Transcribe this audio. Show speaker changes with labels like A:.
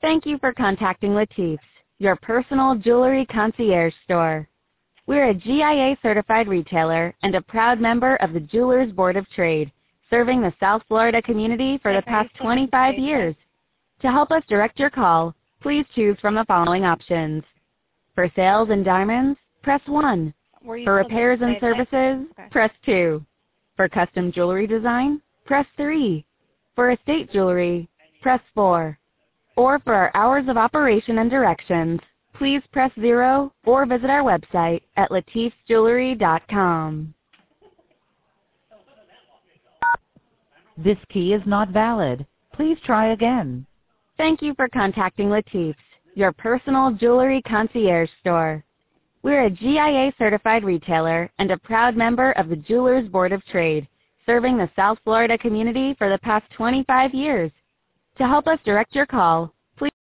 A: Thank you for contacting Latif's, your personal jewelry concierge store. We're a GIA-certified retailer and a proud member of the Jewelers Board of Trade, serving the South Florida community for the past 25 years. To help us direct your call, please choose from the following options. For sales and diamonds, press 1. For repairs and services, press 2. For custom jewelry design, press 3. For estate jewelry, press 4. Or for our hours of operation and directions, please press 0 or visit our website at latifsjewelry.com.
B: This key is not valid. Please try again.
A: Thank you for contacting Latif's, your personal jewelry concierge store. We're a GIA-certified retailer and a proud member of the Jewelers Board of Trade, serving the South Florida community for the past 25 years. To help us direct your call,